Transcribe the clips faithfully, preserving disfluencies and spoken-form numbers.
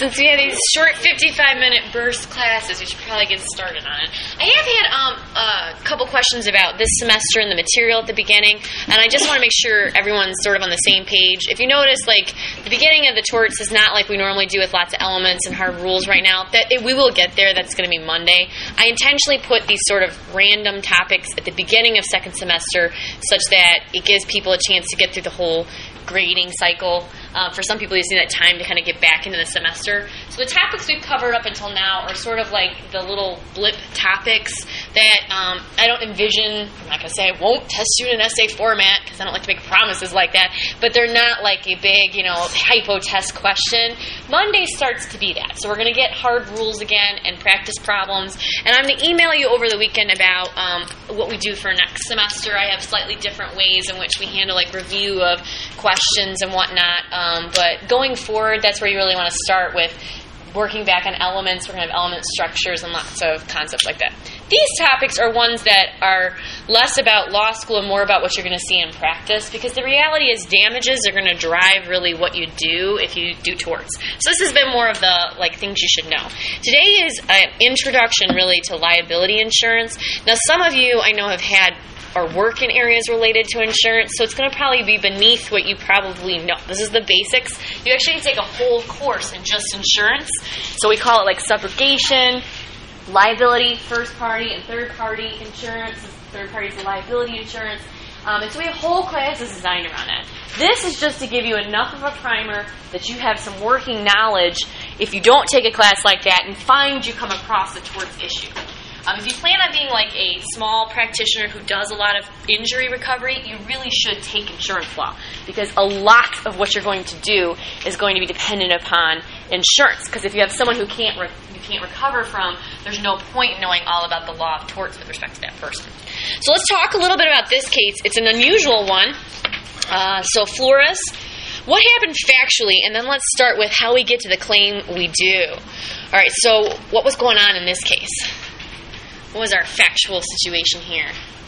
since we have these short fifty-five minute burst classes, we should probably get started on it. I have had um, a couple questions about this semester and the material at the beginning, and I just want to make sure everyone's sort of on the same page. If you notice, like, the beginning of the torts is not like we normally do with lots of elements and hard rules right now. That it, we will get there. That's going to be Monday. I intentionally put these sort of random topics at the beginning of second semester such that it gives people a chance to get through the whole grading cycle. Uh, for some people, you see that time to kind of get back into the semester. So the topics we've covered up until now are sort of like the little blip topics that um, I don't envision. I'm not going to say I won't test you in an essay format because I don't like to make promises like that, but they're not like a big, you know, hypo test question. Monday starts to be that. So we're going to get hard rules again and practice problems. And I'm going to email you over the weekend about um, what we do for next semester. I have slightly different ways in which we handle like review of questions and whatnot. Um, but going forward, that's where you really want to start with working back on elements. We're going to have element structures and lots of concepts like that. These topics are ones that are less about law school and more about what you're going to see in practice, because the reality is damages are going to drive really what you do if you do torts. So this has been more of the like things you should know. Today is an introduction really to liability insurance. Now some of you I know have had or work in areas related to insurance, so it's going to probably be beneath what you probably know. This is the basics. You actually take a whole course in just insurance, so we call it like subrogation, liability, first party, and third party insurance. Third party is the liability insurance. Um, and so we have whole classes designed around that. This is just to give you enough of a primer that you have some working knowledge if you don't take a class like that and find you come across a torts issue. Um, if you plan on being like a small practitioner who does a lot of injury recovery, you really should take insurance law, because a lot of what you're going to do is going to be dependent upon insurance. Because if you have someone who can't re- you can't recover from, there's no point in knowing all about the law of torts with respect to that person. So let's talk a little bit about this case. It's an unusual one. Uh, so Flores, what happened factually, and then let's start with how we get to the claim we do. All right, so what was going on in this case? What was our factual situation here?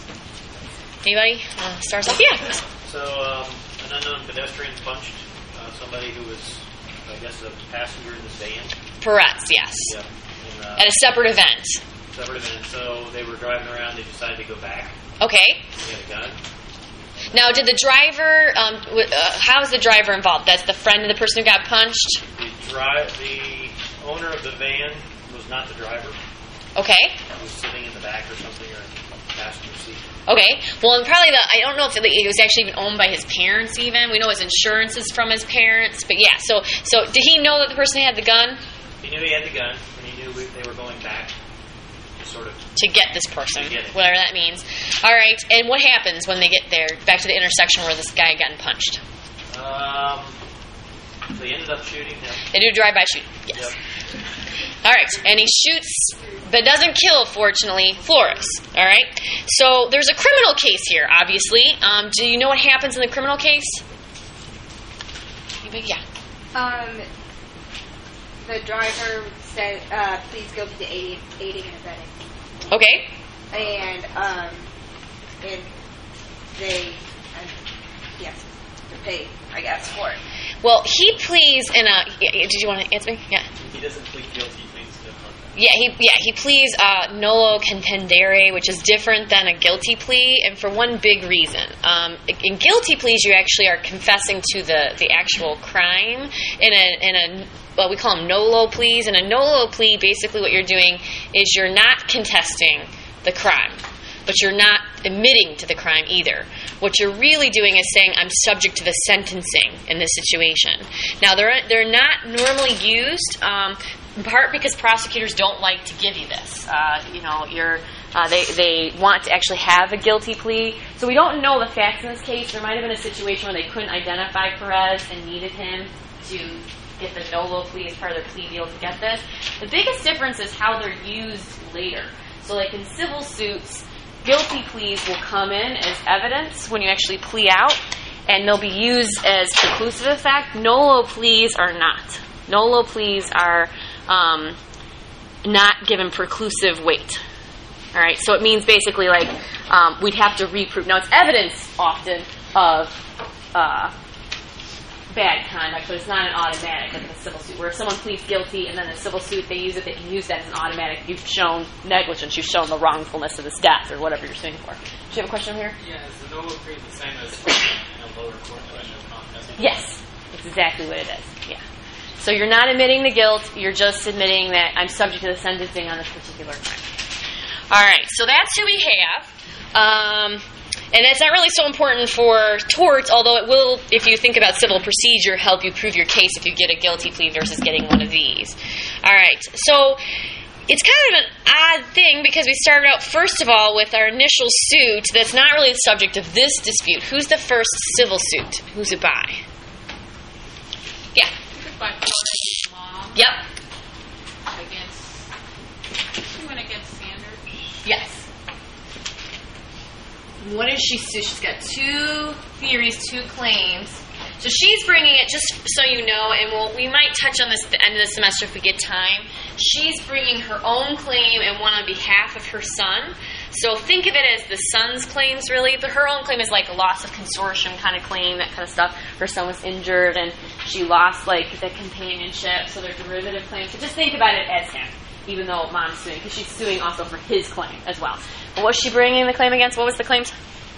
Anybody? Uh, starts off? Yeah. So, um, an unknown pedestrian punched uh, somebody who was, I guess, a passenger in the van. Perez, yes. Yeah. And, uh, At a separate event. Separate event. So they were driving around. They decided to go back. Okay. They had a gun. Now, did the driver? Um, w- uh, how is the driver involved? That's the friend of the person who got punched. The drive. The owner of the van was not the driver. Okay. He was sitting in the back or something, or passenger seat. Okay. Well, and probably the, I don't know if it, it was actually even owned by his parents even. We know his insurance is from his parents. But yeah, so so did he know that the person had the gun? He knew he had the gun, and he knew they were going back to sort of... To get this person, to get it. Whatever that means. All right. And what happens when they get there, back to the intersection where this guy got punched? Um, they ended up shooting him. They do drive-by shoot. Yes. Yep. All right, and he shoots, but doesn't kill, fortunately, Flores. All right, so there's a criminal case here, obviously. Um, do you know what happens in the criminal case? Yeah. Um, the driver said, uh, please guilty to aiding, aiding and abetting. Okay. And, um, and they, uh, yes, to pay, I guess, for it. Well, he pleads in a... Did you want to answer me? Yeah. He doesn't plead guilty. He pleads no contest. Yeah, he yeah he pleads uh, nolo contendere, which is different than a guilty plea, and for one big reason. Um, in guilty pleas, you actually are confessing to the, the actual crime. In a in a well, we call them nolo pleas. In a nolo plea, basically what you're doing is you're not contesting the crime, but you're not admitting to the crime either. What you're really doing is saying, I'm subject to the sentencing in this situation. Now, they're they're not normally used, um, in part because prosecutors don't like to give you this. Uh, you know, you're uh, they they want to actually have a guilty plea. So we don't know the facts in this case. There might have been a situation where they couldn't identify Perez and needed him to get the nolo plea as part of their plea deal to get this. The biggest difference is how they're used later. So like in civil suits, guilty pleas will come in as evidence when you actually plea out, and they'll be used as preclusive effect. Nolo pleas are not. Nolo pleas are um, not given preclusive weight. All right, so it means basically like um, we'd have to reprove. Now, it's evidence often of uh, bad conduct, but it's not an automatic like in a civil suit, where if someone pleads guilty and then a civil suit, they use it, they can use that as an automatic. You've shown negligence, you've shown the wrongfulness of this death or whatever you're suing for. Do you have a question over here? Yeah, is the noble creed the same as in a lower court question of contest? Yes, that's exactly what it is. Yeah. So you're not admitting the guilt, you're just admitting that I'm subject to the sentencing on this particular crime. All right, so that's who we have. Um, and that's not really so important for torts, although it will, if you think about civil procedure, help you prove your case if you get a guilty plea versus getting one of these. All right, so it's kind of an odd thing because we started out, first of all, with our initial suit that's not really the subject of this dispute. Who's the first civil suit? Who's it by? Yeah. By Flores' mom Yep. against, she went against Sanders. Yes. What is she sue? She's got two theories, two claims. So she's bringing it, just so you know, and we'll, we might touch on this at the end of the semester if we get time. She's bringing her own claim and one on behalf of her son. So think of it as the son's claims, really. But her own claim is like a loss of consortium kind of claim, that kind of stuff. Her son was injured and she lost like the companionship, so they're derivative claims. So just think about it as him, even though mom's suing, because she's suing also for his claim as well. But what's she bringing the claim against? What was the claims?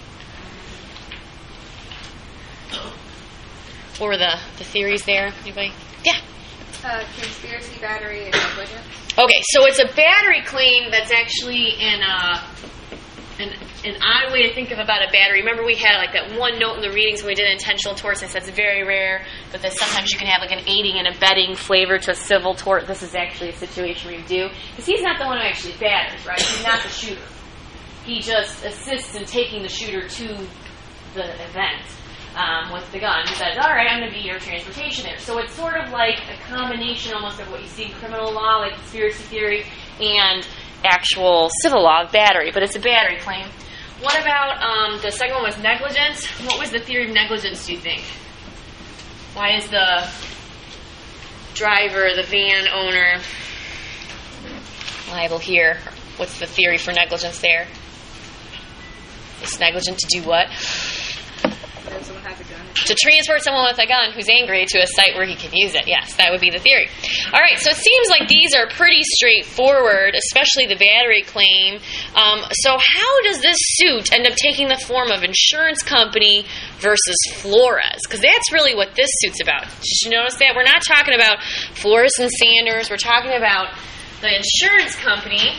What were the, the theories there? Anybody? Yeah. Uh, conspiracy, battery, and negligence. Okay, so it's a battery claim that's actually in a, an, an odd way to think of about a battery. Remember we had like that one note in the readings when we did intentional torts, and I said it's very rare, but that sometimes you can have like an aiding and abetting flavor to a civil tort. This is actually a situation where you do. Because he's not the one who actually batters, right? He's not the shooter. He just assists in taking the shooter to the event. Um, with the gun, he says, all right, I'm going to be your transportation there. So it's sort of like a combination almost of what you see in criminal law, like conspiracy theory, and actual civil law, battery. But it's a battery claim. What about um, the second one was negligence? What was the theory of negligence, do you think? Why is the driver, the van owner, liable here? What's the theory for negligence there? It's negligent to do what? Someone has a gun. To transport someone with a gun who's angry to a site where he can use it. Yes, that would be the theory. All right, so it seems like these are pretty straightforward, especially the battery claim. Um, so how does this suit end up taking the form of insurance company versus Flores? Because that's really what this suit's about. Did you notice that? We're not talking about Flores and Sanders. We're talking about the insurance company,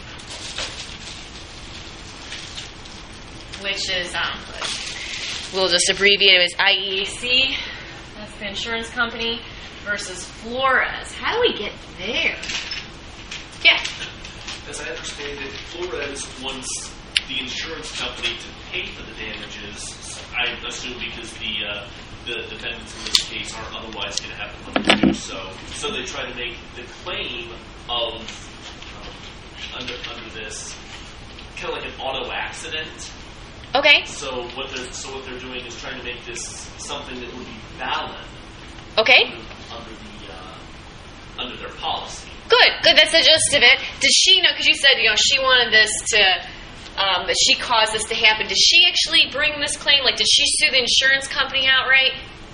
which is... Um, we'll just abbreviate it as I E A C. That's the insurance company versus Flores. How do we get there? Yeah. As I understand it, Flores wants the insurance company to pay for the damages. I assume because the uh, the defendants in this case aren't otherwise going to have the money to do so. So they try to make the claim of um, under under this kind of like an auto accident. Okay. So what they're so what they're doing is trying to make this something that would be valid. Okay. Under, under the uh, under their policy. Good. Good. That's the gist of it. Did she know? Because you said you know she wanted this to um, that she caused this to happen. Did she actually bring this claim? Like, did she sue the insurance company outright?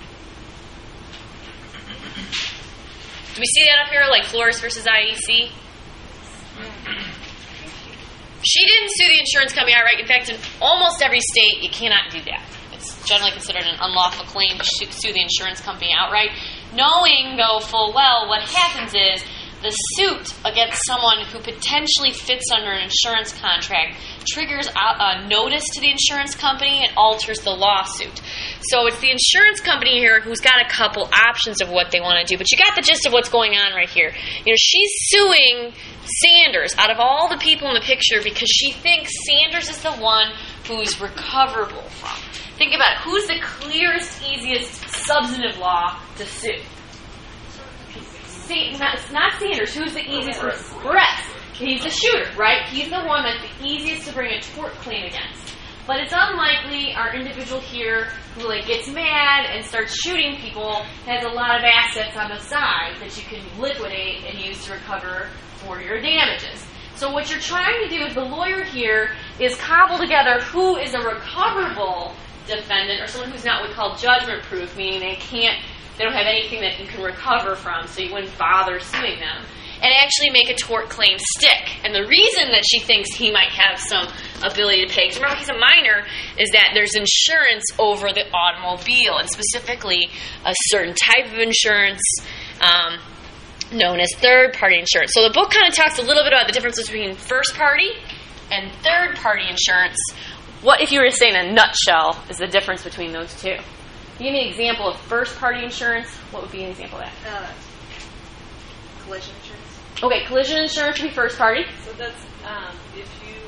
Do we see that up here? Like Flores versus I E C. She didn't sue the insurance company outright. In fact, in almost every state, you cannot do that. It's generally considered an unlawful claim to sue the insurance company outright. Knowing, though, full well, what happens is the suit against someone who potentially fits under an insurance contract triggers a, a notice to the insurance company and alters the lawsuit. So it's the insurance company here who's got a couple options of what they want to do. But you got the gist of what's going on right here. You know, she's suing Sanders out of all the people in the picture because she thinks Sanders is the one who's recoverable from. Think about it. Who's the clearest, easiest substantive law to sue? See, not, it's not Sanders. Who's the easiest person? Brett. He's the shooter, right? He's the one that's the easiest to bring a tort claim against. But it's unlikely our individual here who like gets mad and starts shooting people has a lot of assets on the side that you can liquidate and use to recover for your damages. So what you're trying to do as the lawyer here is cobble together who is a recoverable defendant or someone who's not what we call judgment proof, meaning they can't They don't have anything that you can recover from, so you wouldn't bother suing them. And actually make a tort claim stick. And the reason that she thinks he might have some ability to pay, because remember he's a minor, is that there's insurance over the automobile, and specifically a certain type of insurance um, known as third-party insurance. So the book kind of talks a little bit about the difference between first-party and third-party insurance. What, if you were to say in a nutshell, is the difference between those two? Give me an example of first-party insurance. What would be an example of that? Uh, collision insurance. Okay, collision insurance would be first-party. So that's um, if you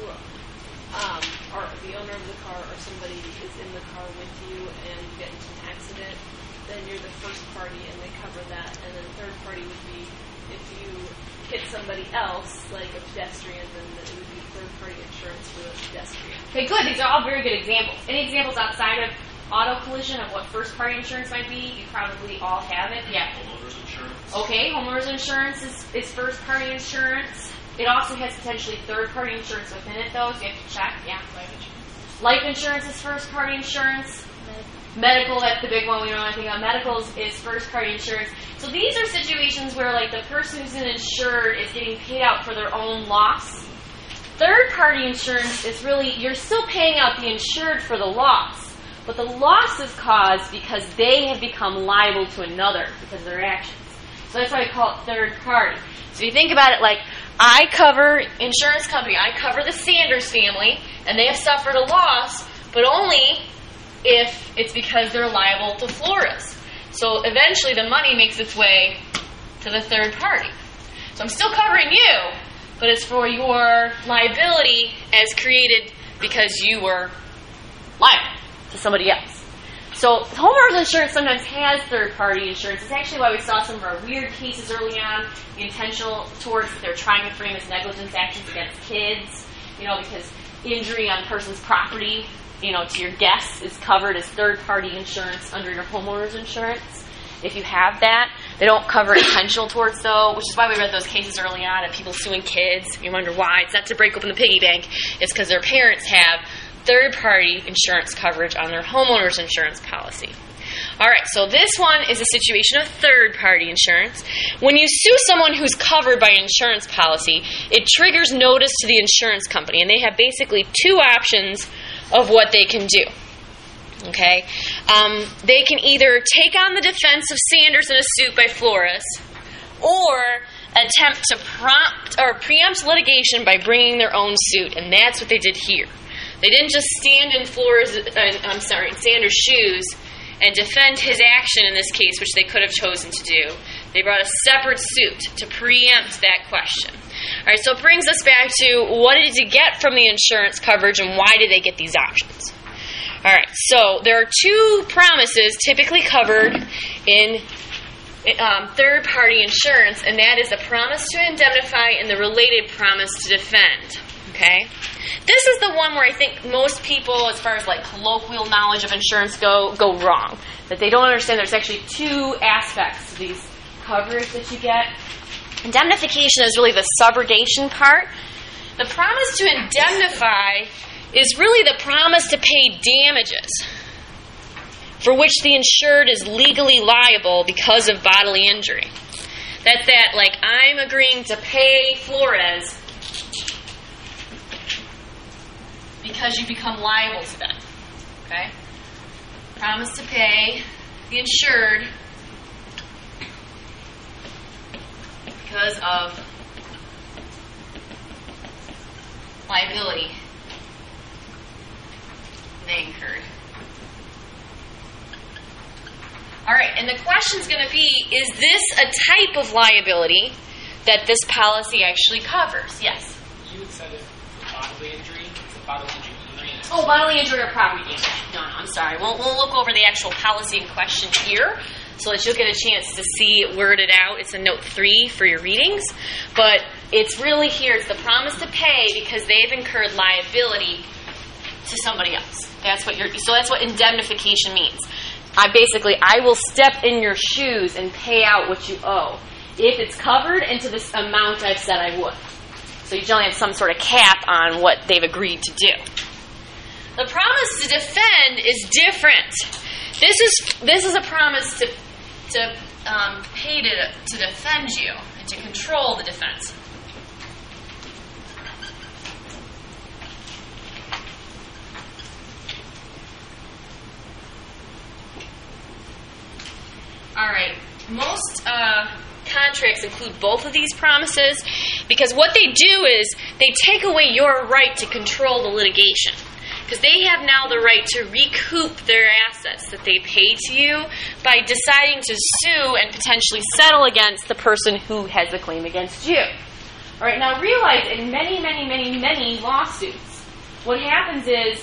um, are the owner of the car or somebody is in the car with you and you get into an accident, then you're the first party and they cover that. And then third party would be if you hit somebody else, like a pedestrian, then it would be third party insurance for the pedestrian. Okay, good. These are all very good examples. Any examples outside of auto collision of what first-party insurance might be? You probably all have it. Yeah. Homeowners insurance. Okay, homeowners insurance is, is first-party insurance. It also has potentially third-party insurance within it, though, so you have to check. Yeah. Life insurance. Life insurance is first-party insurance. Medical, that's the big one we don't want to think about. Medical is, is first-party insurance. So these are situations where, like, the person who's insured is getting paid out for their own loss. Third-party insurance is really, you're still paying out the insured for the loss, but the loss is caused because they have become liable to another because of their actions. So that's why we call it third party. So you think about it like, I cover, insurance company, I cover the Sanders family, and they have suffered a loss, but only if it's because they're liable to Flores. So eventually the money makes its way to the third party. So I'm still covering you, but it's for your liability as created because you were liable to somebody else. So homeowners insurance sometimes has third-party insurance. It's actually why we saw some of our weird cases early on, the intentional torts that they're trying to frame as negligence actions against kids, you know, because injury on a person's property, you know, to your guests is covered as third-party insurance under your homeowners insurance. If you have that, they don't cover intentional torts, though, which is why we read those cases early on of people suing kids. You wonder why. It's not to break open the piggy bank. It's because their parents have third-party insurance coverage on their homeowner's insurance policy. All right, so this one is a situation of third-party insurance. When you sue someone who's covered by an insurance policy, it triggers notice to the insurance company, and they have basically two options of what they can do. Okay, um, they can either take on the defense of Sanders in a suit by Flores, or attempt to prompt or preempt litigation by bringing their own suit, and that's what they did here. They didn't just stand in Flores, uh, I'm sorry, in Sanders' shoes and defend his action in this case, which they could have chosen to do. They brought a separate suit to preempt that question. All right, so it brings us back to what did you get from the insurance coverage and why did they get these options? All right, so there are two promises typically covered in um, third-party insurance, and that is the promise to indemnify and the related promise to defend. Okay? This is the one where I think most people, as far as like colloquial knowledge of insurance go, go wrong. That they don't understand there's actually two aspects to these coverage that you get. Indemnification is really the subrogation part. The promise to indemnify is really the promise to pay damages for which the insured is legally liable because of bodily injury. That's that, like, I'm agreeing to pay Flores because you become liable to them. Okay? Promise to pay the insured because of liability they incurred. All right, and the question's going to be, is this a type of liability that this policy actually covers? Yes? You had said it for bodily injury. It's a bodily injury. Oh, bodily injury or property damage. No, no, I'm sorry. We'll, we'll look over the actual policy in question here so that you'll get a chance to see it worded out. It's in note three for your readings. But it's really here. It's the promise to pay because they've incurred liability to somebody else. That's what you're, so that's what indemnification means. I basically, I will step in your shoes and pay out what you owe if it's covered into this amount I've said I would. So you generally have some sort of cap on what they've agreed to do. The promise to defend is different. This is this is a promise to to um, pay to, to defend you and to control the defense. All right. Most uh, contracts include both of these promises because what they do is they take away your right to control the litigation. Because they have now the right to recoup their assets that they pay to you by deciding to sue and potentially settle against the person who has the claim against you. All right, now realize in many, many, many, many lawsuits, what happens is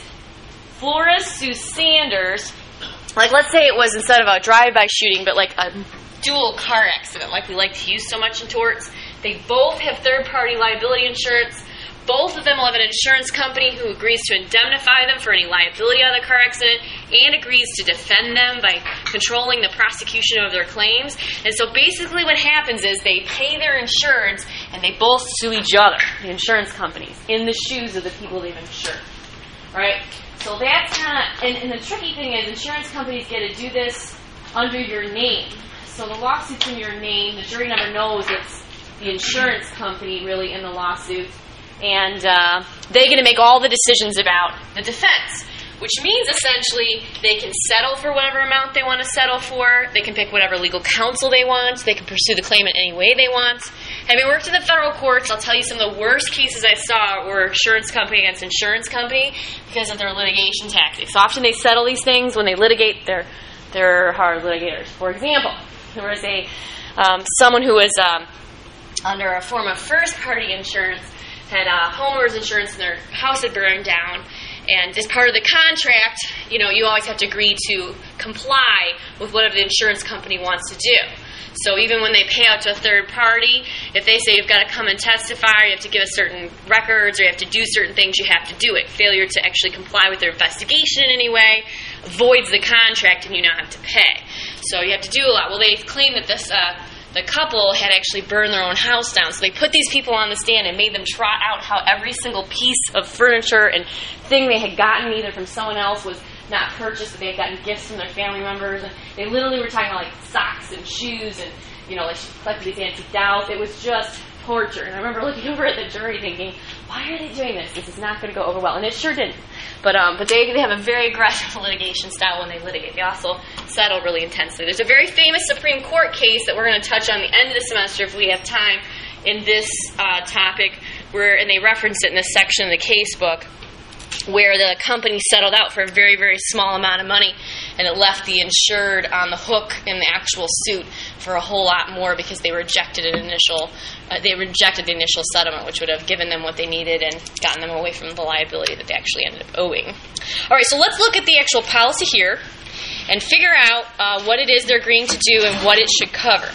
Flores sues Sanders. Like, let's say it was instead of a drive-by shooting, but like a dual car accident, like we like to use so much in torts. They both have third-party liability insurance. Both of them will have an insurance company who agrees to indemnify them for any liability out of the car accident and agrees to defend them by controlling the prosecution of their claims. And so basically what happens is they pay their insurance and they both sue each other, the insurance companies, in the shoes of the people they've insured. All right? So that's kind of, and, and the tricky thing is insurance companies get to do this under your name. So the lawsuit's in your name. The jury never knows it's the insurance company really in the lawsuit. And uh, they're going to make all the decisions about the defense, which means essentially they can settle for whatever amount they want to settle for. They can pick whatever legal counsel they want. They can pursue the claim in any way they want. Having worked in the federal courts, I'll tell you some of the worst cases I saw were insurance company against insurance company because of their litigation tactics. Often they settle these things when they litigate. They're, they're hard litigators. For example, there was a um, someone who was um, under a form of first-party insurance, had uh, homeowners insurance and their house had burned down. And as part of the contract, you know, you always have to agree to comply with whatever the insurance company wants to do. So even when they pay out to a third party, if they say you've got to come and testify, you have to give us certain records, or you have to do certain things, you have to do it. Failure to actually comply with their investigation in any way voids the contract and you now have to pay. So you have to do a lot. Well, they claim that this... Uh, The couple had actually burned their own house down. So they put these people on the stand and made them trot out how every single piece of furniture and thing they had gotten either from someone else was not purchased, but they had gotten gifts from their family members. And they literally were talking about like socks and shoes and, you know, like she collected these antique dolls. It was just torture. And I remember looking over at the jury thinking, why are they doing this? This is not going to go over well. And it sure didn't. But um, but they, they have a very aggressive litigation style when they litigate. They also settle really intensely. There's a very famous Supreme Court case that we're going to touch on the end of the semester if we have time in this uh, topic, where and they reference it in this section of the case book, where the company settled out for a very, very small amount of money, and it left the insured on the hook in the actual suit for a whole lot more because they rejected an initial, uh, they rejected the initial settlement, which would have given them what they needed and gotten them away from the liability that they actually ended up owing. All right, so let's look at the actual policy here and figure out uh, what it is they're agreeing to do and what it should cover.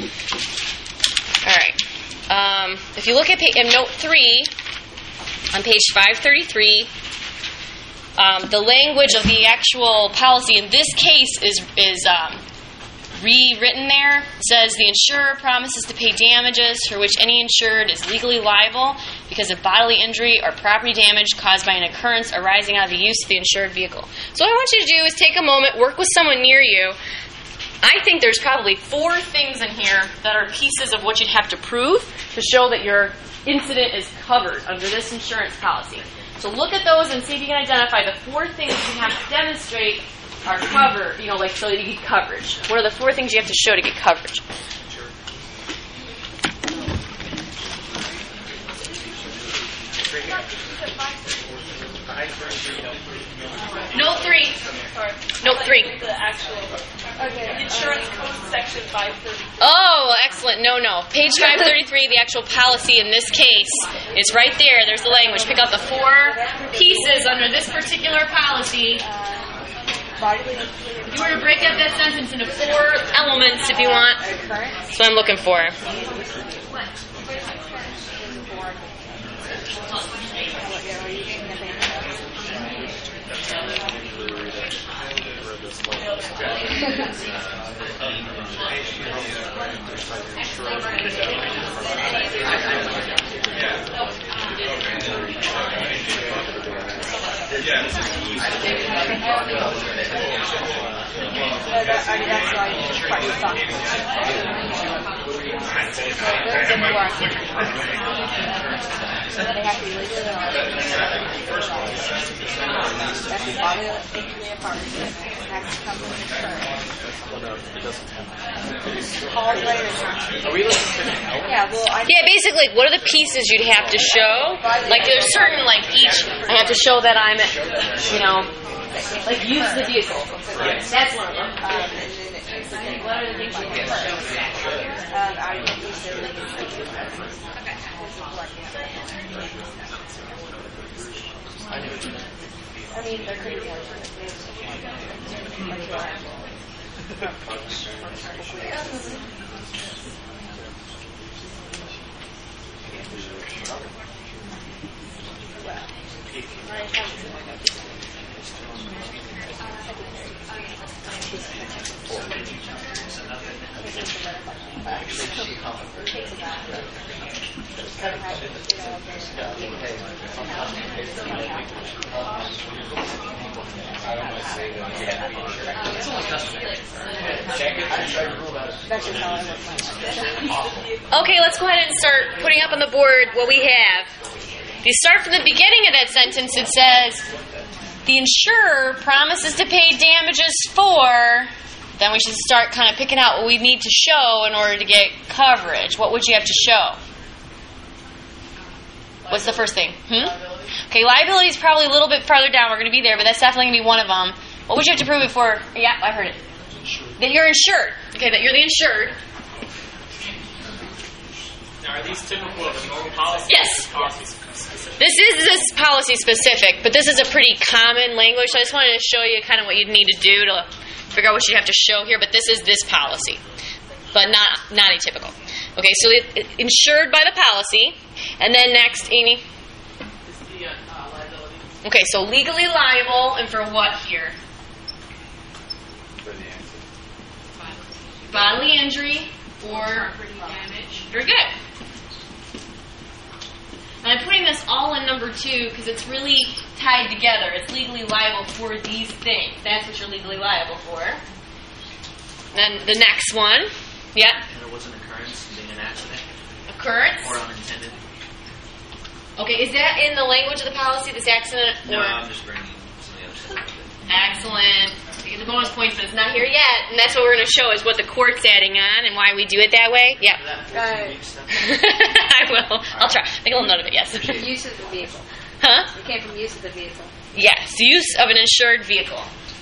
All right. Um, if you look at pa- in note three on page five thirty-three, Um, the language of the actual policy in this case is is um, rewritten there. It says the insurer promises to pay damages for which any insured is legally liable because of bodily injury or property damage caused by an occurrence arising out of the use of the insured vehicle. So what I want you to do is take a moment, work with someone near you. I think there's probably four things in here that are pieces of what you'd have to prove to show that your incident is covered under this insurance policy. So look at those and see if you can identify the four things you have to demonstrate are covered, you know, like so that you get coverage. What are the four things you have to show to get coverage? Note three. Sorry. Note three. The actual okay. Insurance code section five thirty-three. Oh, excellent. No, no. Page five thirty-three, the actual policy in this case is right there. There's the language. Pick out the four pieces under this particular policy. You were to break up that sentence into four elements if you want. That's what I'm looking for. Yeah. that, I mean, that's why you just part of the They have to be legally that's the body of the apartment. That's company insurance. All later. Are we looking for help? Yeah, well, I Yeah, basically, what are the pieces you'd have to show? Like, there's certain, like, each, I have to show that I'm, you know, like, use the vehicle. That's one of them. Um, and then it's okay. What are the things you have to show? Um, I use their legal expenses. I mean, there could be Okay, let's go ahead and start putting up on the board what we have. If you start from the beginning of that sentence, it says, the insurer promises to pay damages for, then we should start kind of picking out what we need to show in order to get coverage. What would you have to show? What's the first thing? Hmm? Okay, liability is probably a little bit farther down. We're going to be there, but that's definitely going to be one of them. What would you have to prove before? Yeah, I heard it. That you're insured. Okay, that you're the insured. Now, are these typical of a normal policy? Yes. Policy specific? This is this policy specific, but this is a pretty common language, so I just wanted to show you kind of what you'd need to do to figure out what you'd have to show here, but this is this policy, but not not atypical. Okay, so it, it, insured by the policy, and then next, Amy? Is the uh, liability. Okay, so legally liable, and for what here? For the accident. Bodily injury or Property damage. very good. And I'm putting this all in number two because it's really tied together. It's legally liable for these things. That's what you're legally liable for. Then the next one. Yeah. And there was an occurrence, being an accident Occurrence. or unintended. Okay, is that in the language of the policy, this accident? No, or? I'm just bringing some of the other stuff up. Excellent. You get the bonus points, but it's not here yet. And that's what we're going to show is what the court's adding on and why we do it that way. Yeah. That Uh, fourteen week stuff. I will. I'll try. Make a little note of it, yes. use of the vehicle. Huh? It came from use of the vehicle. Yes. Use of an insured vehicle.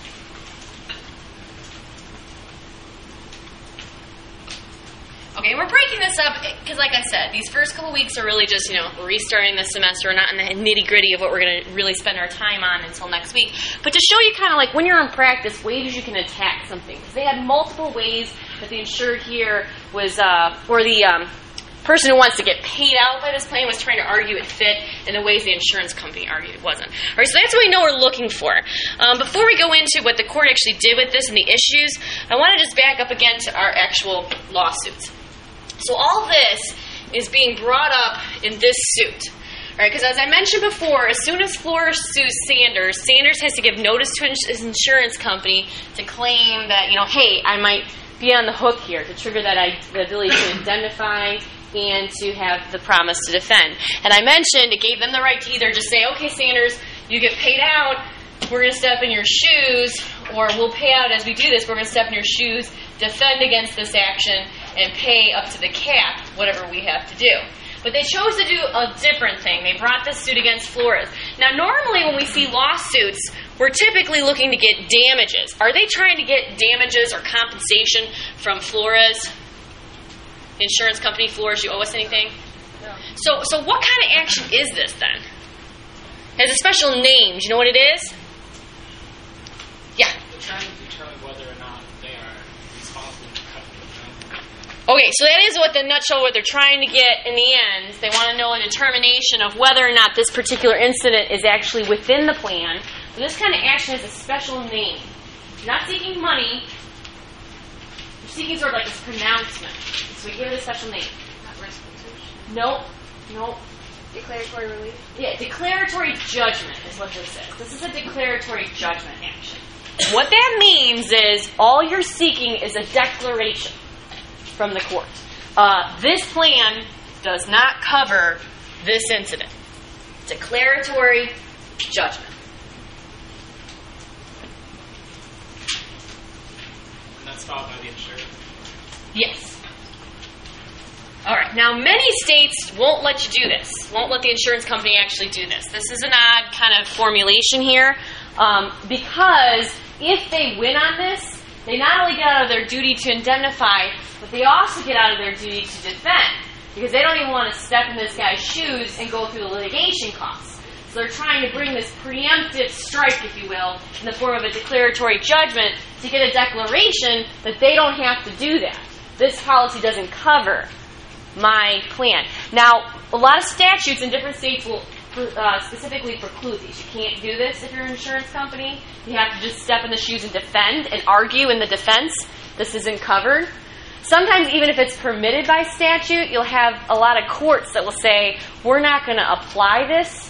Okay, we're breaking this up because, like I said, these first couple weeks are really just, you know, we're restarting the semester. We're not in the nitty-gritty of what we're going to really spend our time on until next week. But to show you kind of like when you're in practice, ways you can attack something. Because they had multiple ways that the insured here was, uh, or the um, person who wants to get paid out by this plan was trying to argue it fit in the ways the insurance company argued it wasn't. All right, so that's what we know we're looking for. Um, before we go into what the court actually did with this and the issues, I want to just back up again to our actual lawsuits. So all this is being brought up in this suit. All right, because as I mentioned before, as soon as Flora sues Sanders, Sanders has to give notice to his insurance company to claim that, you know, hey, I might be on the hook here to trigger that I, the ability to indemnify and to have the promise to defend. And I mentioned it gave them the right to either just say, okay, Sanders, you get paid out, we're going to step in your shoes, or we'll pay out as we do this, we're going to step in your shoes, defend against this action, and pay up to the cap, whatever we have to do. But they chose to do a different thing. They brought this suit against Flores. Now, normally when we see lawsuits, we're typically looking to get damages. Are they trying to get damages or compensation from Flores? Insurance company, Flores, you owe us anything? No. So, so what kind of action is this then? It has a special name. Do you know what it is? Yeah. They're trying to determine whether or not they are responsible for covering the claim. Okay, so that is what the nutshell what they're trying to get in the end. They want to know a determination of whether or not this particular incident is actually within the plan. So this kind of action has a special name. You're not seeking money. You're seeking sort of like this pronouncement. So we give it a special name. Not restitution. Nope. Nope. Declaratory relief? Yeah, declaratory judgment is what this is. This is a declaratory judgment action. What that means is all you're seeking is a declaration from the court. Uh, this plan does not cover this incident. Declaratory judgment. And that's filed by the insurer. Yes. All right. Now, many states won't let you do this. Won't let the insurance company actually do this. This is an odd kind of formulation here, um, because if they win on this, they not only get out of their duty to indemnify, but they also get out of their duty to defend, because they don't even want to step in this guy's shoes and go through the litigation costs. So they're trying to bring this preemptive strike, if you will, in the form of a declaratory judgment to get a declaration that they don't have to do that. This policy doesn't cover my plan. Now, a lot of statutes in different states will uh, specifically preclude these. You can't do this if you're an insurance company. You have to just step in the shoes and defend and argue in the defense. This isn't covered. Sometimes, even if it's permitted by statute, you'll have a lot of courts that will say, we're not going to apply this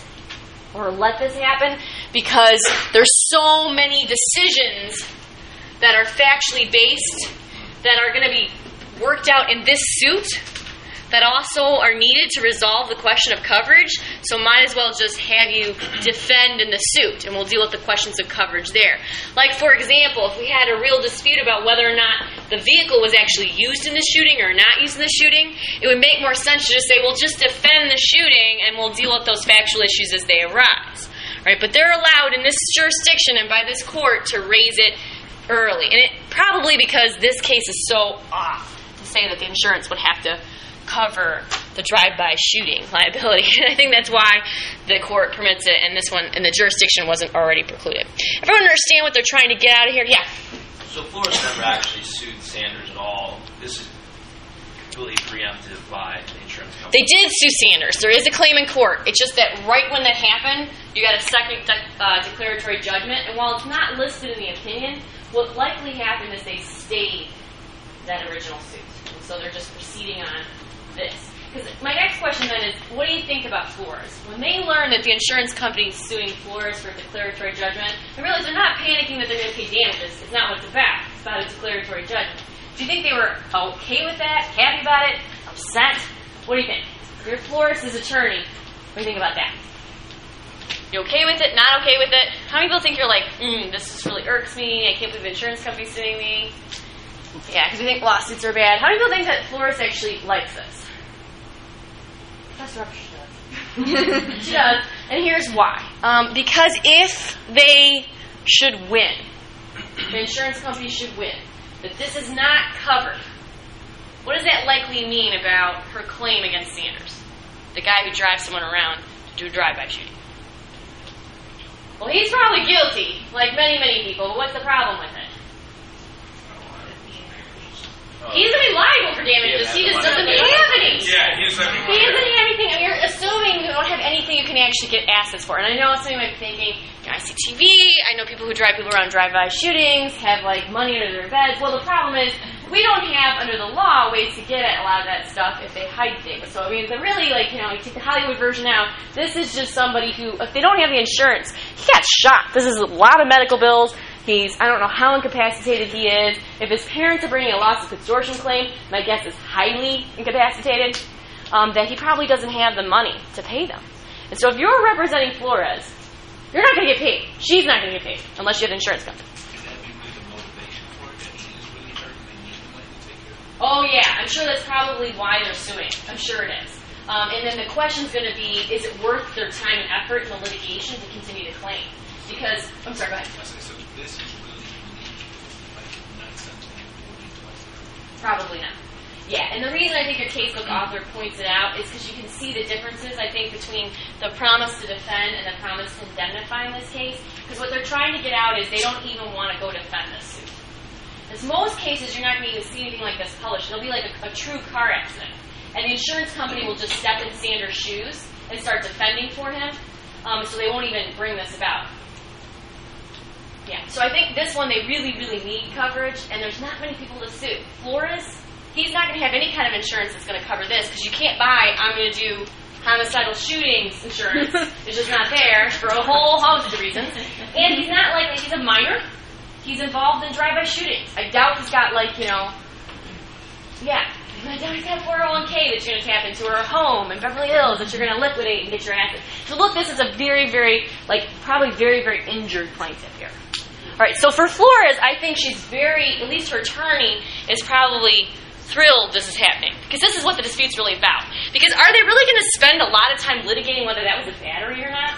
or let this happen because there's so many decisions that are factually based that are going to be worked out in this suit that also are needed to resolve the question of coverage, so might as well just have you defend in the suit, and we'll deal with the questions of coverage there. Like, for example, if we had a real dispute about whether or not the vehicle was actually used in the shooting or not used in the shooting, it would make more sense to just say, well, just defend the shooting, and we'll deal with those factual issues as they arise. Right? But they're allowed in this jurisdiction and by this court to raise it early. And it probably because this case is so off to say that the insurance would have to cover the drive-by shooting liability. And I think that's why the court permits it, and this one, and the jurisdiction wasn't already precluded. Everyone understand what they're trying to get out of here? Yeah. So Flores never actually sued Sanders at all. This is completely preemptive by the insurance company. They did sue Sanders. There is a claim in court. It's just that right when that happened, you got a second de- uh, declaratory judgment, and while it's not listed in the opinion, what likely happened is they stayed that original suit. And so they're just proceeding on this. Because my next question then is, what do you think about Flores? When they learn that the insurance company is suing Flores for a declaratory judgment, they realize they're not panicking that they're going to pay damages. It's not what it's about. It's about a declaratory judgment. Do you think they were okay with that? Happy about it? Upset? What do you think? You're Flores' attorney. What do you think about that? You okay with it? Not okay with it? How many people think you're like, mm, this just really irks me. I can't believe the insurance company's suing me. Yeah, because we think lawsuits are bad. How many people think that Flores actually likes this? That's rubbish. She does. She does. And here's why. Um, because if they should win, the insurance company should win, that this is not covered, what does that likely mean about her claim against Sanders? The guy who drives someone around to do a drive-by shooting. Well, he's probably guilty, like many, many people, but what's the problem with it? He's going to be liable for damages. He just doesn't have any. Yeah, he doesn't have any. He doesn't have anything. I mean, you're assuming you don't have anything you can actually get assets for. And I know some of you might be thinking, you know, I see T V. I know people who drive people around drive-by shootings have, like, money under their beds. Well, the problem is we don't have, under the law, ways to get at a lot of that stuff if they hide things. So, I mean, the really, like, you know, you take the Hollywood version out. This is just somebody who, if they don't have the insurance, he got shot. This is a lot of medical bills. He's, I don't know how incapacitated he is. If his parents are bringing a loss of consortium claim, my guess is highly incapacitated, um, that he probably doesn't have the money to pay them. And so if you're representing Flores, you're not going to get paid. She's not going to get paid unless you have an insurance company. Can that be really the motivation for it? That she's really hurt and they need the money to take care of it? Oh, yeah. I'm sure that's probably why they're suing. I'm sure it is. Um, and then the question's going to be, is it worth their time and effort in the litigation to continue to claim? Because, I'm sorry, go ahead. I say, so this is really unique. Like, not something that we twice. Probably not. Yeah, and the reason I think your casebook author points it out is because you can see the differences, I think, between the promise to defend and the promise to indemnify in this case. Because what they're trying to get out is they don't even want to go defend this suit. In most cases, you're not going to even see anything like this published. It'll be like a, a true car accident. And the insurance company will just step in Sanders' shoes and start defending for him, um, so they won't even bring this about. Yeah, so I think this one they really, really need coverage, and there's not many people to sue. Flores, he's not going to have any kind of insurance that's going to cover this, because you can't buy, I'm going to do homicidal shootings insurance is just not there for a whole host of reasons. And he's not like, he's a minor. He's involved in drive-by shootings. I doubt he's got like, you know, yeah. I doubt he's got a four oh one k that you're going to tap into, or a home in Beverly Hills that you're going to liquidate and get your assets. So look, this is a very, very, like, probably very, very injured plaintiff here. All right, so for Flores, I think she's very, at least her attorney is probably thrilled this is happening. Because this is what the dispute's really about. Because are they really going to spend a lot of time litigating whether that was a battery or not?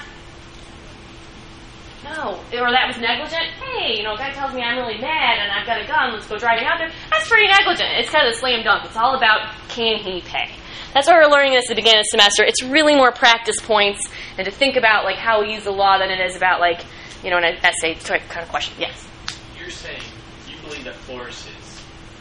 No. Or that was negligent? Hey, you know, a guy tells me I'm really mad and I've got a gun, let's go driving out there. That's pretty negligent. It's kind of a slam dunk. It's all about can he pay. That's why we're learning this at the beginning of the semester. It's really more practice points and to think about like how we use the law than it is about like, you know, an essay kind of question. Yes? You're saying you believe that Flores is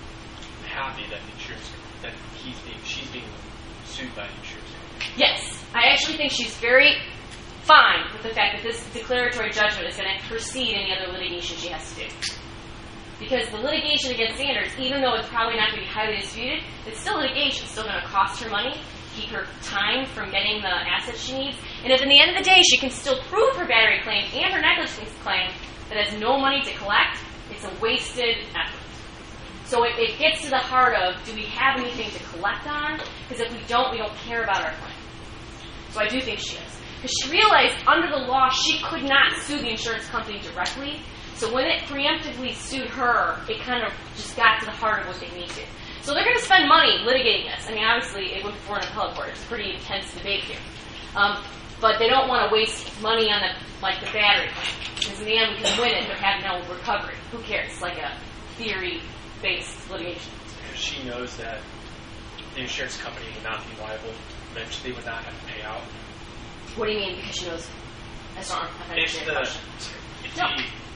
happy that the insurance that he's being she's being sued by the insurance company. Yes. I actually think she's very fine with the fact that this declaratory judgment is going to precede any other litigation she has to do. Because the litigation against Sanders, even though it's probably not going to be highly disputed, it's still litigation. It's still going to cost her money, keep her time from getting the assets she needs. And if in the end of the day she can still prove her battery claim and her negligence claim that has no money to collect, it's a wasted effort. So it, it gets to the heart of, do we have anything to collect on? Because if we don't, we don't care about our claim. So I do think she is. Because she realized under the law she could not sue the insurance company directly. So when it preemptively sued her, it kind of just got to the heart of what they need to. So they're going to spend money litigating this. I mean, obviously, it went before an appellate court. It's a pretty intense debate here. Um, but they don't want to waste money on the like the battery claim. Because in the end, we can win it but have no recovery. Who cares? It's like a theory-based litigation. Because she knows that the insurance company would not be liable. Eventually, they would not have to pay out. What do you mean? Because she knows. That's not. If the, if no.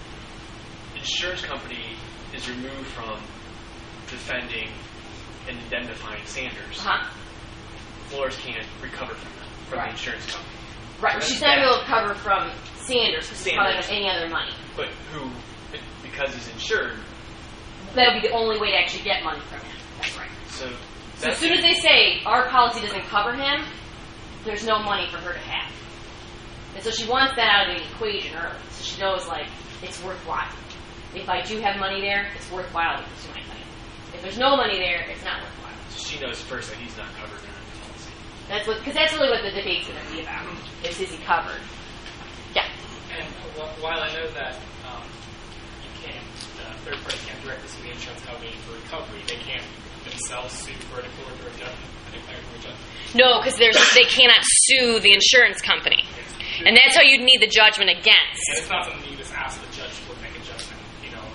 the insurance company is removed from defending and indemnifying Sanders, uh-huh. Flores can't recover from that, from right. the insurance company. Right. So she's not going to recover from Sanders because she probably Sanders. has any other money. But who, because he's insured, that would be the only way to actually get money from him. That's right. So, so as soon as they say our policy doesn't cover him, there's no money for her to have. And so she wants that out of the equation early. So she knows, like, it's worthwhile. If I do have money there, it's worthwhile to pursue my claim. If there's no money there, it's not worthwhile. So she knows first that he's not covered in her policy. That's what, because that's really what the debate's going to be about. Is, is he covered? Yeah. And wh- while I know that um, you can't, the third party can't directly sue the insurance company for recovery, they can't themselves sue for a declaratory judgment. A declaratory judgment. No, because they cannot sue the insurance company. And that's how you'd need the judgment against. And it's not something you just ask the judge to make a judgment, you know.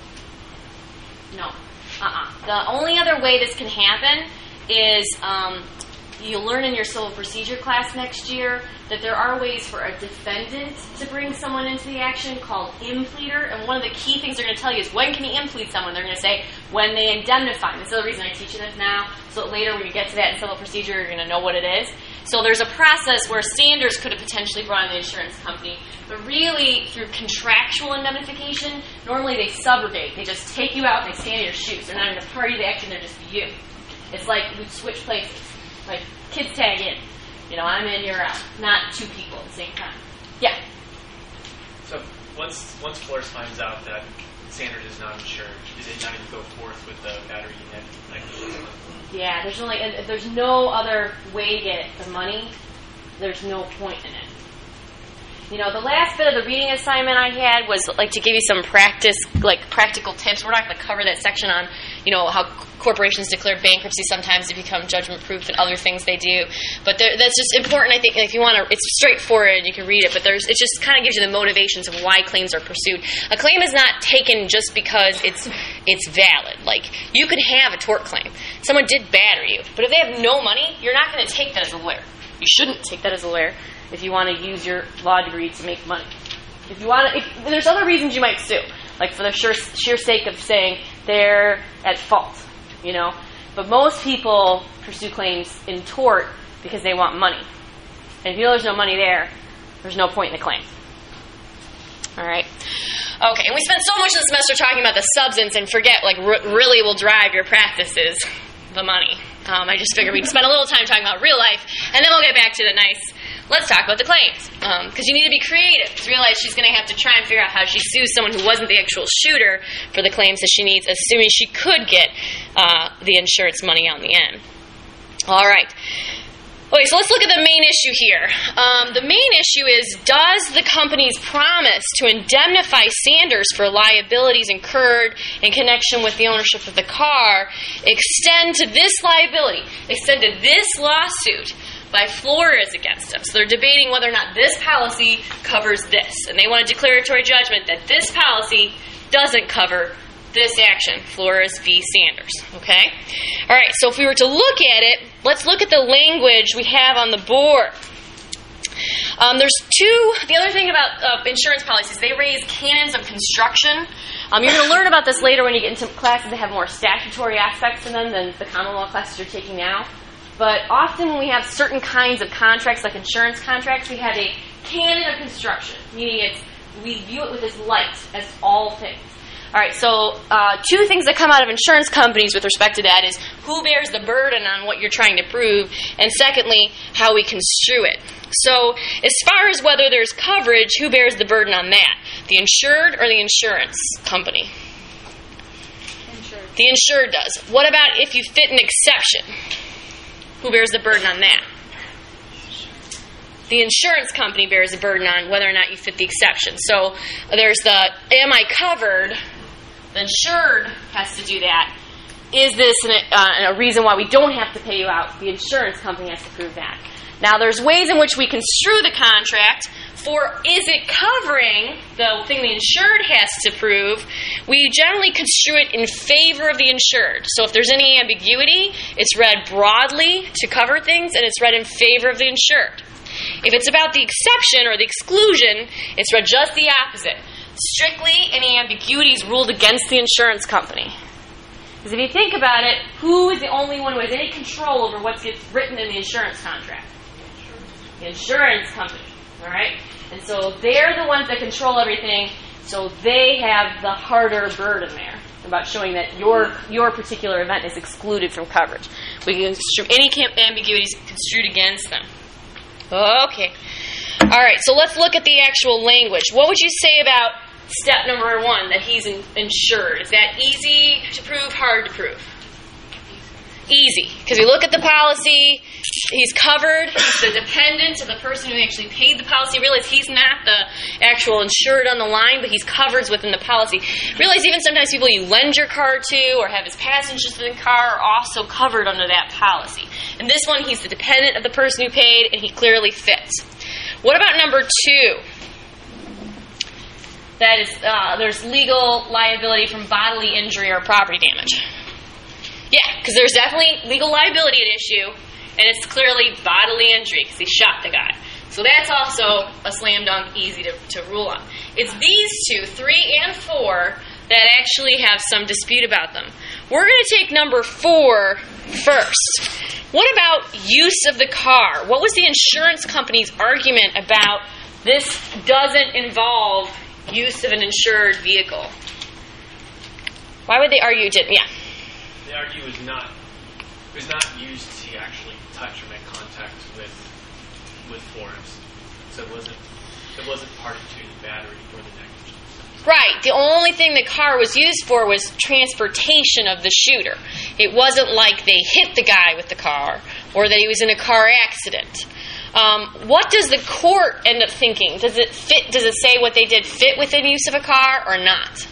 No. Uh-uh. The only other way this can happen is um, you'll learn in your civil procedure class next year that there are ways for a defendant to bring someone into the action called impleader. And one of the key things they're going to tell you is when can you implead someone? They're going to say when they indemnify. This is the reason I teach you this now. So later when you get to that in civil procedure, you're going to know what it is. So there's a process where Sanders could have potentially brought in the insurance company. But really, through contractual indemnification, normally they subrogate. They just take you out and they stand in your shoes. They're not even a party to the action, they're just you. It's like we switch places. Like kids tag in. You know, I'm in, you're out. Not two people at the same time. Yeah. So once once Flores finds out that Sanders is not insured, is it not even go forth with the battery unit? Like, yeah, there's only if there's no other way to get the money. There's no point in it. You know, the last bit of the reading assignment I had was like to give you some practice, like practical tips. We're not going to cover that section on, you know, how corporations declare bankruptcy sometimes to become judgment-proof and other things they do. But there, that's just important, I think, if you want to, it's straightforward, you can read it, but there's it just kind of gives you the motivations of why claims are pursued. A claim is not taken just because it's it's valid. Like, you could have a tort claim. Someone did batter you, but if they have no money, you're not going to take that as a lawyer. You shouldn't take that as a lawyer if you want to use your law degree to make money. If you want to, if, there's other reasons you might sue, like for the sheer, sheer sake of saying they're at fault, you know. But most people pursue claims in tort because they want money. And if you know there's no money there, there's no point in the claim. All right. Okay, and we spent so much of the semester talking about the substance and forget, like, r- really will drive your practices. the money. Um, I just figured we'd spend a little time talking about real life, and then we'll get back to the nice, let's talk about the claims. Because um, you need to be creative. Because realize she's going to have to try and figure out how she sues someone who wasn't the actual shooter for the claims that she needs, assuming she could get uh, the insurance money on the end. All right. Okay, so let's look at the main issue here. Um, the main issue is, does the company's promise to indemnify Sanders for liabilities incurred in connection with the ownership of the car extend to this liability, extend to this lawsuit by Flores against them? So they're debating whether or not this policy covers this. And they want a declaratory judgment that this policy doesn't cover this action, Flores v. Sanders. Okay? All right, so if we were to look at it, let's look at the language we have on the board. Um, there's two, the other thing about uh, insurance policies, they raise canons of construction. Um, you're going to learn about this later when you get into classes that have more statutory aspects in them than the common law classes you're taking now. But often when we have certain kinds of contracts, like insurance contracts, we have a canon of construction, meaning it's we view it with this light as all things. All right, so uh, two things that come out of insurance companies with respect to that is who bears the burden on what you're trying to prove, and secondly, how we construe it. So as far as whether there's coverage, who bears the burden on that? The insured or the insurance company? Insured. The insured does. What about if you fit an exception? Who bears the burden on that? The insurance company bears the burden on whether or not you fit the exception. So there's the, am I covered? The insured has to do that. Is this an, uh, a reason why we don't have to pay you out? The insurance company has to prove that. Now, there's ways in which we construe the contract for is it covering the thing the insured has to prove. We generally construe it in favor of the insured. So if there's any ambiguity, it's read broadly to cover things, and it's read in favor of the insured. If it's about the exception or the exclusion, it's read just the opposite. Strictly, any ambiguity is ruled against the insurance company. Because if you think about it, who is the only one who has any control over what gets written in the insurance contract? The insurance company. All right? And so they're the ones that control everything, so they have the harder burden there about showing that your your particular event is excluded from coverage. We can construe any ambiguities construed against them. Okay. All right, so let's look at the actual language. What would you say about step number one, that he's in, insured? Is that easy to prove, hard to prove? Easy, because we look at the policy, he's covered, he's the dependent of the person who actually paid the policy. Realize he's not the actual insured on the line, but he's covered within the policy. Realize even sometimes people you lend your car to or have as passengers in the car are also covered under that policy. In this one, he's the dependent of the person who paid, and he clearly fits. What about number two? That is, uh, there's legal liability from bodily injury or property damage. Yeah, because there's definitely legal liability at issue, and it's clearly bodily injury because he shot the guy. So that's also a slam dunk, easy to, to rule on. It's these two, three and four, that actually have some dispute about them. We're going to take number four first. What about use of the car? What was the insurance company's argument about this doesn't involve use of an insured vehicle? Why would they argue it didn't? Yeah. They argue it was not it was not used to actually touch or make contact with with Flores, so it wasn't it wasn't party to the battery or the negligence. Right. The only thing the car was used for was transportation of the shooter. It wasn't like they hit the guy with the car or that he was in a car accident. Um, what does the court end up thinking? Does it fit? Does it say what they did fit within use of a car or not?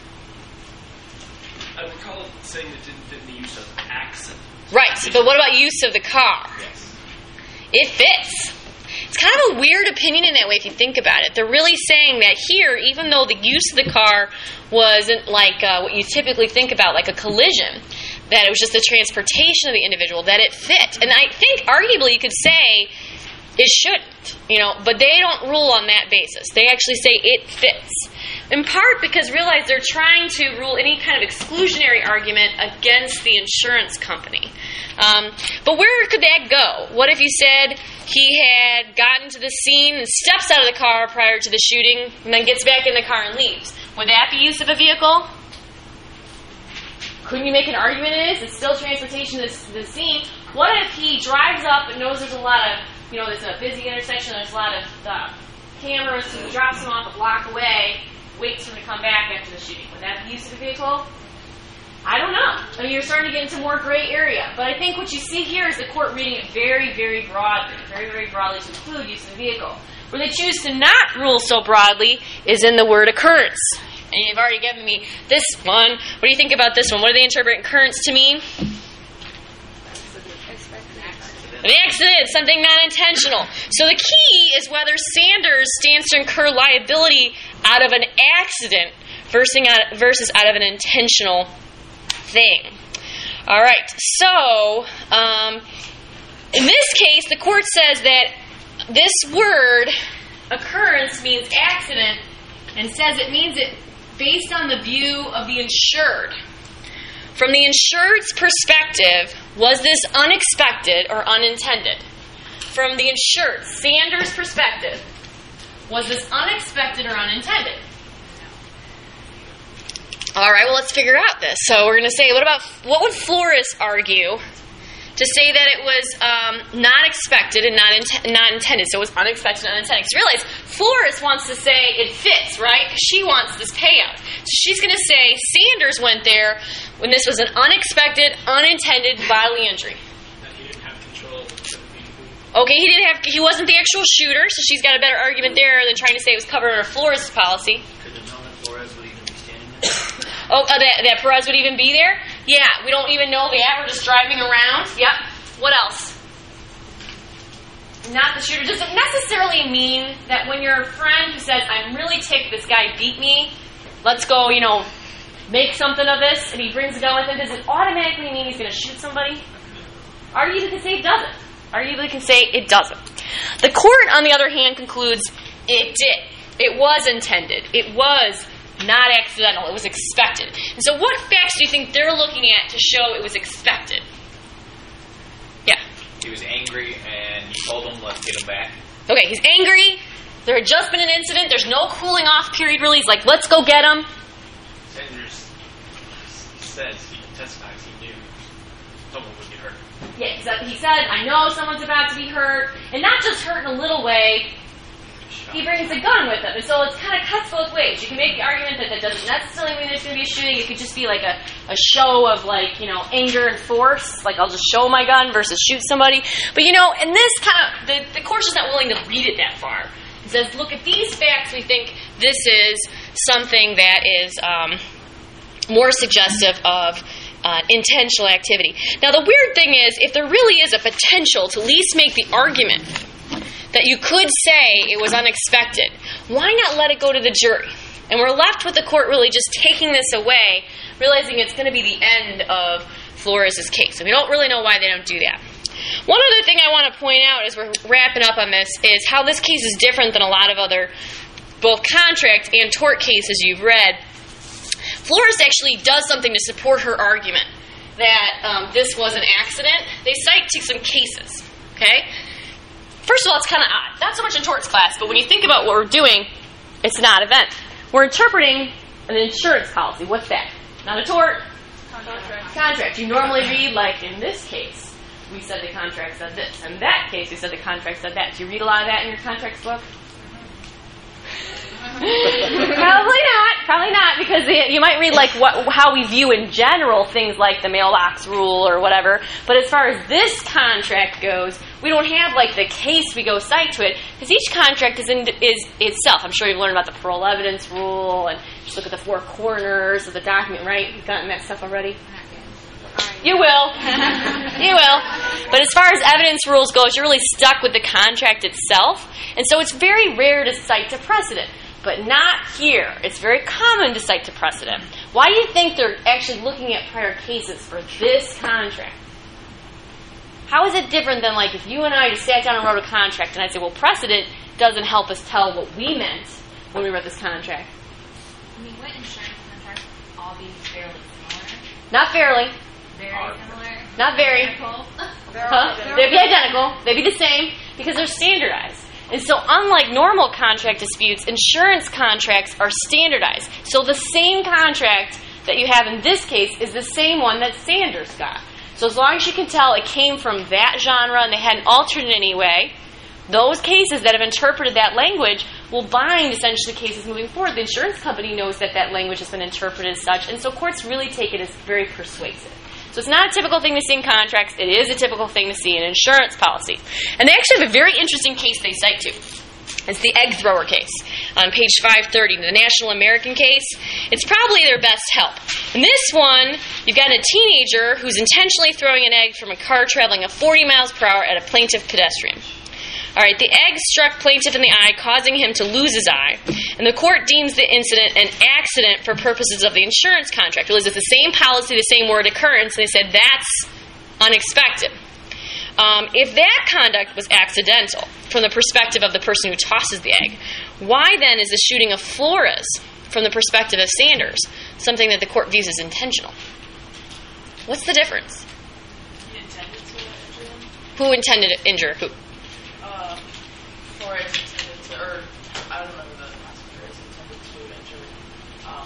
I recall it saying it didn't fit in the use of accident. Right. So, but what about use of the car? Yes. It fits. It's kind of a weird opinion in that way if you think about it. They're really saying that here, even though the use of the car wasn't like uh, what you typically think about, like a collision, that it was just the transportation of the individual, that it fit. And I think arguably you could say it shouldn't, you know, but they don't rule on that basis. They actually say it fits. In part because realize they're trying to rule any kind of exclusionary argument against the insurance company. Um, but where could that go? What if you said he had gotten to the scene and steps out of the car prior to the shooting and then gets back in the car and leaves? Would that be use of a vehicle? Couldn't you make an argument it is? It's still transportation to the, the scene. What if he drives up and knows there's a lot of, you know, there's a busy intersection, there's a lot of uh, cameras, so he drops him off a block away, waits for him to come back after the shooting. Would that be use of the vehicle? I don't know. I mean, you're starting to get into more gray area. But I think what you see here is the court reading it very, very broadly, very, very broadly to include use of the vehicle. Where they choose to not rule so broadly is in the word occurrence. And you've already given me this one. What do you think about this one? What do they interpret occurrence to mean? An accident, something not intentional. So the key is whether Sanders stands to incur liability out of an accident versus out, versus out of an intentional thing. All right. So um, in this case, the court says that this word occurrence means accident, and says it means it based on the view of the insured. From the insured's perspective, was this unexpected or unintended? From the insured, Sanders' perspective, was this unexpected or unintended? All right, well, let's figure out this. So we're going to say, what about, what would Flores argue to say that it was um, not expected and not in, not intended? So it was unexpected and unintended. Because realize, Flores wants to say it fits, right? She wants this payout. So she's going to say Sanders went there when this was an unexpected, unintended bodily injury. That he didn't have control of the vehicle. Okay, he didn't have. He wasn't the actual shooter, so she's got a better argument there than trying to say it was covered under Flores' policy. Could have known that Flores would even be standing there. Oh, uh, that, that Perez would even be there? Yeah, we don't even know that. We're just driving around. Yep. What else? Not the shooter. Does it necessarily mean that when you're a friend who says, I'm really ticked, this guy beat me, let's go, you know, make something of this, and he brings a gun with him, does it automatically mean he's going to shoot somebody? Arguably can say it doesn't. Arguably can say it doesn't. The court, on the other hand, concludes it did. It was intended. It was not accidental. It was expected. And so what facts do you think they're looking at to show it was expected? Yeah. He was angry and he told him, let's get him back. Okay, he's angry. There had just been an incident. There's no cooling off period really. He's like, let's go get him. Sanders says, he testifies, he knew someone would get hurt. Yeah, he said, he said, I know someone's about to be hurt. And not just hurt in a little way. He brings a gun with him. And so it kind of cuts both ways. You can make the argument that that doesn't necessarily mean there's going to be a shooting. It could just be like a, a show of, like, you know, anger and force. Like, I'll just show my gun versus shoot somebody. But, you know, in this kind of, the, the court's just not willing to read it that far. It says, look at these facts. We think this is something that is um, more suggestive of uh, intentional activity. Now, the weird thing is, if there really is a potential to at least make the argument that you could say it was unexpected, why not let it go to the jury? And we're left with the court really just taking this away, realizing it's going to be the end of Flores' case. And we don't really know why they don't do that. One other thing I want to point out as we're wrapping up on this is how this case is different than a lot of other both contract and tort cases you've read. Flores actually does something to support her argument that um, this was an accident. They cite to some cases, okay? First of all, it's kind of odd. Not so much in torts class, but when you think about what we're doing, it's an odd event. We're interpreting an insurance policy. What's that? Not a tort. Contract. Contract. You normally read, like, in this case, we said the contract said this. In that case, we said the contract said that. Do you read a lot of that in your contracts book? Probably not. Probably not, because you might read like what how we view in general things like the mailbox rule or whatever. But as far as this contract goes, we don't have like the case we go cite to it, because each contract is in, is itself. I'm sure you've learned about the parole evidence rule and just look at the four corners of the document, right? You've gotten that stuff already. You will. You will. But as far as evidence rules goes, you're really stuck with the contract itself. And so it's very rare to cite to precedent. But not here. It's very common to cite to precedent. Why do you think they're actually looking at prior cases for this contract? How is it different than like if you and I just sat down and wrote a contract and I'd say, well, precedent doesn't help us tell what we meant when we wrote this contract? I mean, what insurance contracts all be fairly similar? Not fairly. Very similar? Not very. Identical? Huh? They'd be identical. They'd be the same because they're standardized. And so unlike normal contract disputes, insurance contracts are standardized. So the same contract that you have in this case is the same one that Sanders got. So as long as you can tell it came from that genre and they hadn't altered in any way, those cases that have interpreted that language will bind essentially cases moving forward. The insurance company knows that that language has been interpreted as such, and so courts really take it as very persuasive. So it's not a typical thing to see in contracts. It is a typical thing to see in insurance policy. And they actually have a very interesting case they cite to. It's the egg thrower case on page five thirty, the National American case. It's probably their best help. In this one, you've got a teenager who's intentionally throwing an egg from a car traveling at forty miles per hour at a plaintiff pedestrian. All right, the egg struck plaintiff in the eye, causing him to lose his eye, and the court deems the incident an accident for purposes of the insurance contract. It was the same policy, the same word occurrence, and they said that's unexpected. Um, if that conduct was accidental from the perspective of the person who tosses the egg, why then is the shooting of Flores from the perspective of Sanders something that the court views as intentional? What's the difference? He intended to injure him? Who intended to injure who? Uh, Flores intended to, or I don't know the prosecutor is intended to injure um,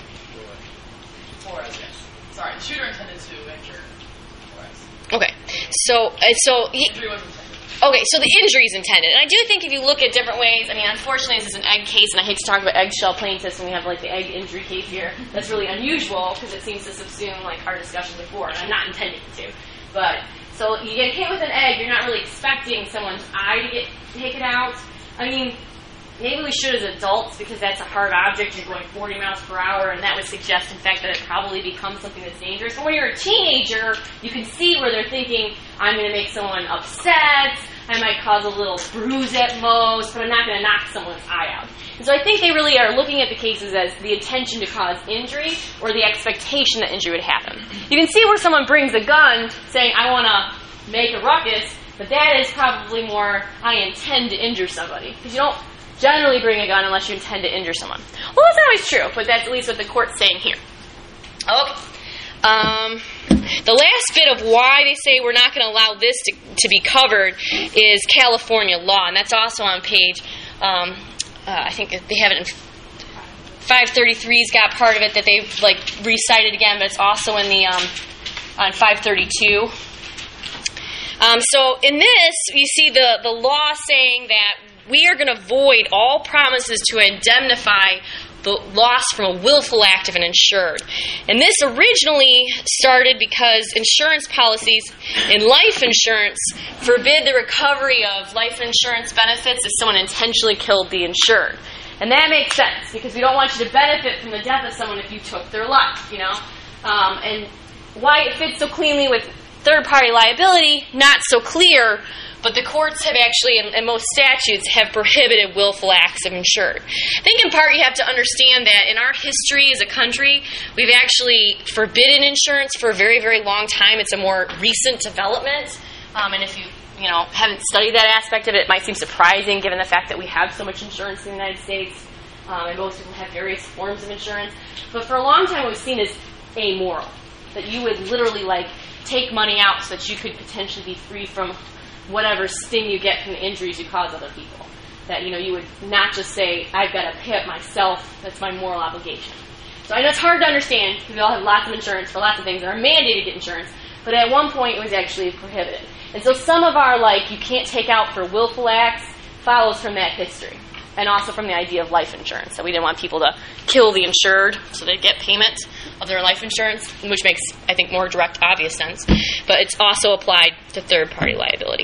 Flores, yes. Sorry, the shooter intended to injure Flores. Okay, so uh, so he, Injury was intended. okay, so the injury is intended, and I do think if you look at different ways, I mean, unfortunately, this is an egg case, and I hate to talk about eggshell plaintiffs when we have like the egg injury case here. That's really unusual because it seems to subsume like our discussion before, and I'm not intending to, but. So you get hit with an egg, you're not really expecting someone's eye to get taken out. I mean, maybe we should as adults because that's a hard object. You're going forty miles per hour, and that would suggest, in fact, that it probably becomes something that's dangerous. But when you're a teenager, you can see where they're thinking, I'm going to make someone upset, I might cause a little bruise at most, but I'm not going to knock someone's eye out. And so I think they really are looking at the cases as the intention to cause injury or the expectation that injury would happen. You can see where someone brings a gun saying, I want to make a ruckus, but that is probably more, I intend to injure somebody. Because you don't generally bring a gun unless you intend to injure someone. Well, that's not always true, but that's at least what the court's saying here. Okay. Um, the last bit of why they say we're not going to allow this to, to be covered is California law, and that's also on page, um, uh, I think they have it in five thirty-three's got part of it that they've like recited again, but it's also in the um, on five thirty-two. Um, so in this, you see the, the law saying that we are going to void all promises to indemnify the loss from a willful act of an insured. And this originally started because insurance policies in life insurance forbid the recovery of life insurance benefits if someone intentionally killed the insured. And that makes sense because we don't want you to benefit from the death of someone if you took their life, you know. Um, and why it fits so cleanly with third-party liability, not so clear. But the courts have actually, and most statutes, have prohibited willful acts of insured. I think in part you have to understand that in our history as a country, we've actually forbidden insurance for a very, very long time. It's a more recent development. Um, and if you, you know, haven't studied that aspect of it, it might seem surprising given the fact that we have so much insurance in the United States. Um, and most people have various forms of insurance. But for a long time, what we've seen is amoral. That you would literally, like, take money out so that you could potentially be free from whatever sting you get from the injuries you cause other people. That, you know, you would not just say, I've got to pay up myself, that's my moral obligation. So I know it's hard to understand, because we all have lots of insurance for lots of things that are mandated to get insurance, but at one point it was actually prohibited. And so some of our, like, you can't take out for willful acts follows from that history, and also from the idea of life insurance. So we didn't want people to kill the insured so they get payment of their life insurance, which makes, I think, more direct, obvious sense. But it's also applied to third-party liability.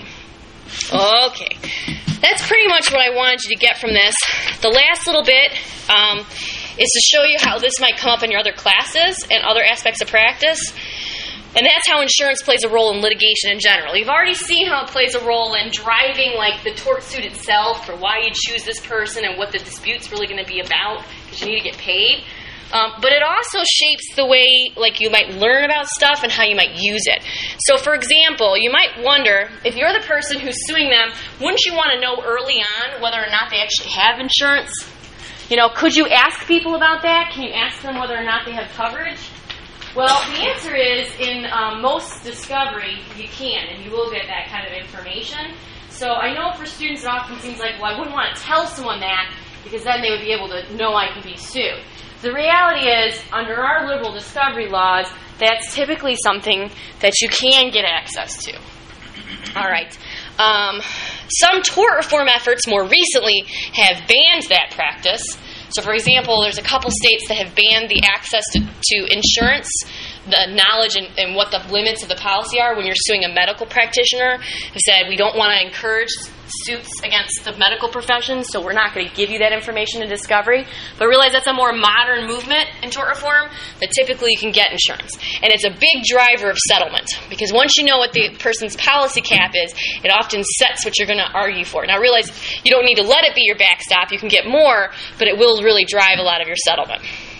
Okay. That's pretty much what I wanted you to get from this. The last little bit um, is to show you how this might come up in your other classes and other aspects of practice. And that's how insurance plays a role in litigation in general. You've already seen how it plays a role in driving, like, the tort suit itself, for why you choose this person and what the dispute's really going to be about, because you need to get paid. Um, but it also shapes the way, like, you might learn about stuff and how you might use it. So, for example, you might wonder, if you're the person who's suing them, wouldn't you want to know early on whether or not they actually have insurance? You know, could you ask people about that? Can you ask them whether or not they have coverage? Well, the answer is, in um, most discovery, you can, and you will get that kind of information. So I know for students it often seems like, well, I wouldn't want to tell someone that, because then they would be able to know I can be sued. the reality is, under our liberal discovery laws, that's typically something that you can get access to. All right. Um, some tort reform efforts more recently have banned that practice. So, for example, there's a couple states that have banned the access to, to insurance, the knowledge and, and what the limits of the policy are when you're suing a medical practitioner. Have said we don't want to encourage suits against the medical profession, so we're not going to give you that information in discovery. But realize that's a more modern movement in tort reform that typically you can get insurance. And it's a big driver of settlement, because once you know what the person's policy cap is, it often sets what you're going to argue for. Now realize you don't need to let it be your backstop. You can get more, but it will really drive a lot of your settlement.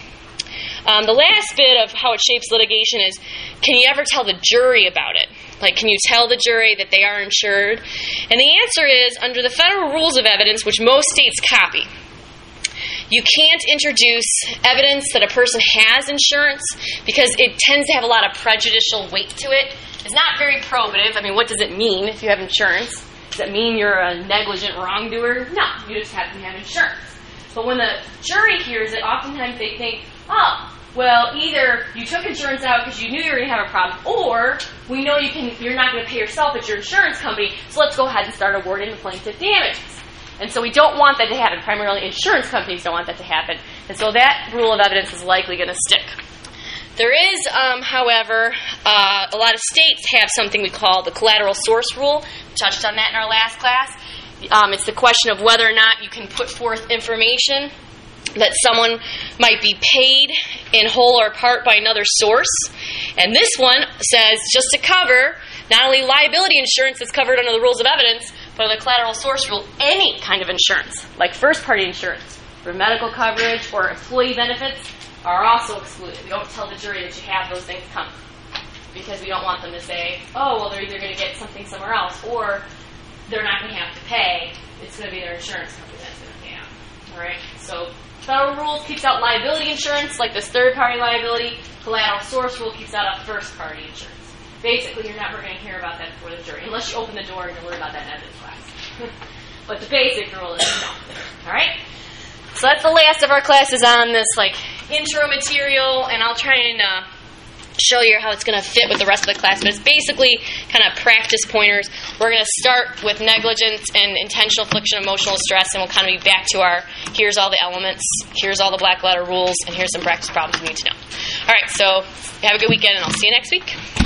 Um, the last bit of how it shapes litigation is, can you ever tell the jury about it? Like, can you tell the jury that they are insured? And the answer is, under the federal rules of evidence, which most states copy, you can't introduce evidence that a person has insurance because it tends to have a lot of prejudicial weight to it. It's not very probative. I mean, what does it mean if you have insurance? Does it mean you're a negligent wrongdoer? No, you just happen to have insurance. But when the jury hears it, oftentimes they think, oh, well, either you took insurance out because you knew you were going to have a problem, or we know you can, you're not going to pay yourself at your insurance company, so let's go ahead and start awarding the plaintiff damages. And so we don't want that to happen. Primarily, insurance companies don't want that to happen. And so that rule of evidence is likely going to stick. There is, um, however, uh, a lot of states have something we call the collateral source rule. We touched on that in our last class. Um, it's the question of whether or not you can put forth information that someone might be paid in whole or part by another source. And this one says, just to cover not only liability insurance that's covered under the rules of evidence, but under the collateral source rule, any kind of insurance, like first-party insurance, for medical coverage or employee benefits, are also excluded. We don't tell the jury that you have those things coming, because we don't want them to say, oh, well, they're either going to get something somewhere else, or they're not going to have to pay. It's going to be their insurance company that's going to pay out. All right? So federal rules keeps out liability insurance, like this third-party liability. Collateral source rule keeps out a first-party insurance. Basically, you're never going to hear about that before the jury, unless you open the door and you learn about that in evidence class. But the basic rule is no. All right? So that's the last of our classes on this like intro material, and I'll try and uh, show you how it's going to fit with the rest of the class. But it's basically kind of practice pointers. We're going to start with negligence and intentional infliction of emotional stress, and we'll kind of be back to our here's all the elements, here's all the black letter rules, and here's some practice problems you need to know. All right, so have a good weekend, and I'll see you next week.